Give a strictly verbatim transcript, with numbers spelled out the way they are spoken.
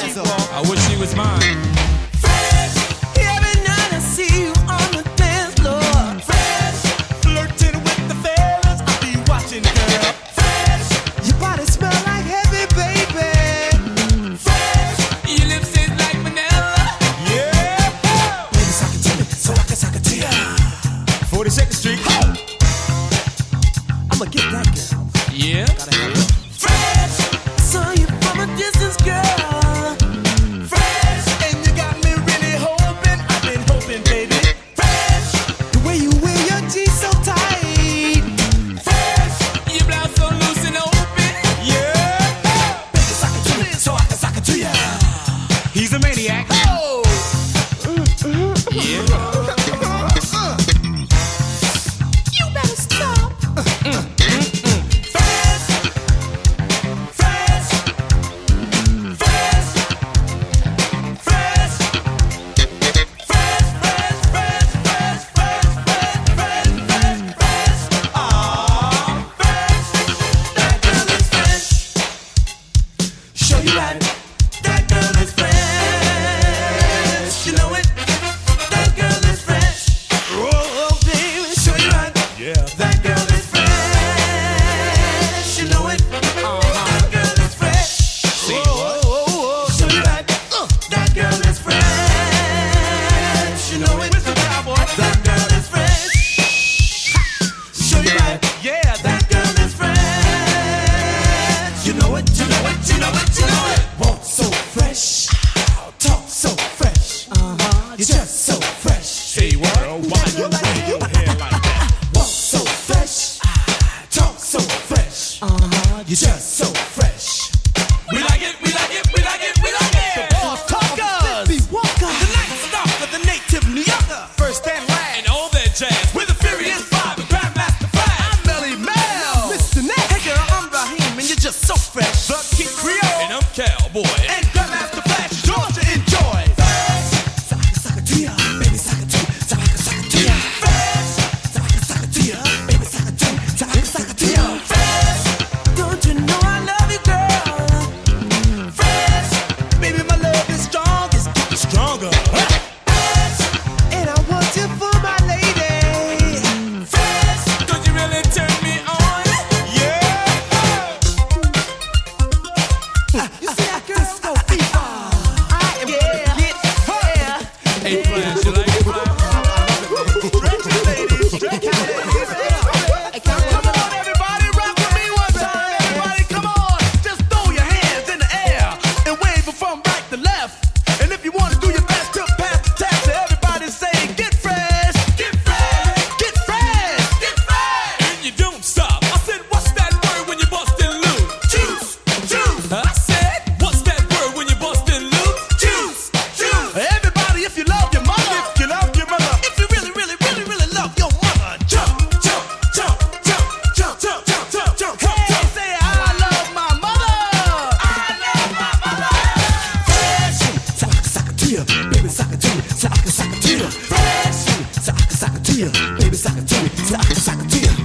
dazzle. I wish she was mine. Fresh, every night I see you on the dance floor. Fresh, flirting with the fellas, I be watching, girl. Fresh, your body smell like heavy, baby. Fresh, your lips taste like vanilla. Yeah, baby, suck it to me, so I can suck it to ya. forty-second Street. Ho! I'ma get that girl. Yeah. Gotta have her. Fresh, saw you from a distance, girl. Fresh, and you got me really hoping. I've been hoping, baby. Fresh, the way you wear your jeans so tight. Fresh, your blouse so loose and open. Yeah, baby, sock it to me so I can sock it to ya. He's a maniac. Oh, Yeah. you better stop. Fresh, fresh, fresh, fresh, fresh, fresh, fresh, fresh, fresh, fresh, fresh, fresh, fresh. Aw, fresh. That girl is fresh. Show you right. That girl is fresh. You know it. That girl is fresh. Oh, baby, show you right. Yeah. That girl is fresh. You know it. That girl is fresh. See Oh, oh, oh, show you right. That girl is fresh. You know it. That girl is fresh. Show you right. Yeah. That girl is fresh. You know it. You know it. You know it. You know it. Walk so fresh. Talk so fresh. Uh-huh. You're just so fresh. Say what? Girl, why you lay your hair like that? Walk so fresh, talk so fresh. Uh-huh. You're just so fresh. We like it, we like it, we like it, we like it. The boss talkers, the walker, the night stalker, the native New Yorker, first and last, And all that jazz. with a furious vibe and Grandmaster Flash. I'm Melly Mel, Mister Neck. Hey girl, I'm Raheem, and you're just so fresh. The Kid Creole And I'm Cowboy. and Grandmaster Flash, yours to enjoy. Fresh, so I can suck it to ya, baby, suck it to ya, so I can suck it to ya. Fresh, so I can suck it to ya, baby, suck it to ya, so I can suck it to ya. Fresh, don't you know I love you, girl? Fresh, baby, my love is strong, it's getting stronger. Fresh, and I want you for my lady. Fresh, Could you really turn me on? yeah. You see that girl? Disco fever. I am gonna get her. Hey, Flash, you like it, Flash? Stretch it, ladies. Stretch it, ladies. Come on, everybody, rock with me one time. Everybody, come on. Just throw your hands in the air and wave it from right to left. And if you want to do your best to pass the test, everybody say, get fresh, get fresh, get fresh, get fresh. And you don't stop. I said, what's that word when you bustin' loose? Juice, juice, I said, what's that word when you bustin' loose? juice, juice. Everybody, if you love your mother, if you love your mother, if you really, really, really, really love your mother, jump, jump, jump, jump, jump, jump, jump, jump, jump. Hey, say I love my mother. I love my mother. Fresh, so I can suck it to you, baby, suck it to me, so I can suck it to you. Fresh, so I can suck it to you, baby, suck it to me, so I can suck it to you.